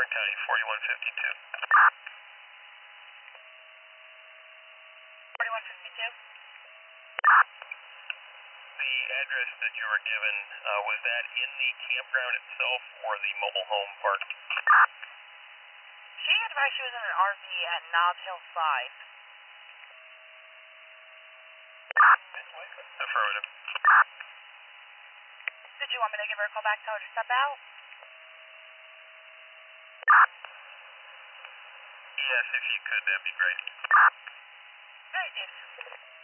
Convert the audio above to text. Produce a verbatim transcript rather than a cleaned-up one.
Warren County, forty-one fifty-two. forty-one fifty-two? The address that you were given, uh, was that in the campground itself or the mobile home park? She advised she was in an R V at Knob Hillside. Affirmative. Did you want me to give her a call back, tell her to step out? Yes, if you could, that'd be great. Very good.